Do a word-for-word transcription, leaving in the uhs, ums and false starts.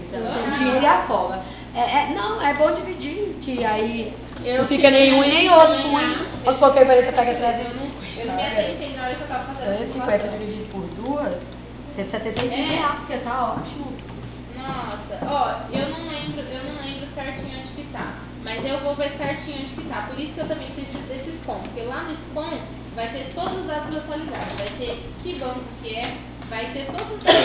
cabeça. Uhum. O dinheiro e a folga. É, é, não, é bom dividir, que aí Eu não fica nenhum e nem outro ruim. Vamos supor que a Vanessa pega trezentos e Eu não me atentei na hora que eu tava fazendo trezentos e cinquenta dividido por duas, cento e setenta e cinco É. reais, porque tá ótimo. Nossa, ó, eu não lembro, eu não lembro certinho onde que tá. Mas eu vou ver certinho onde que tá. Por isso que eu também preciso desse SCOM. Porque lá no SCOM vai ter todos os dados atualizados. Vai ter que banco que é, vai ter todos os dados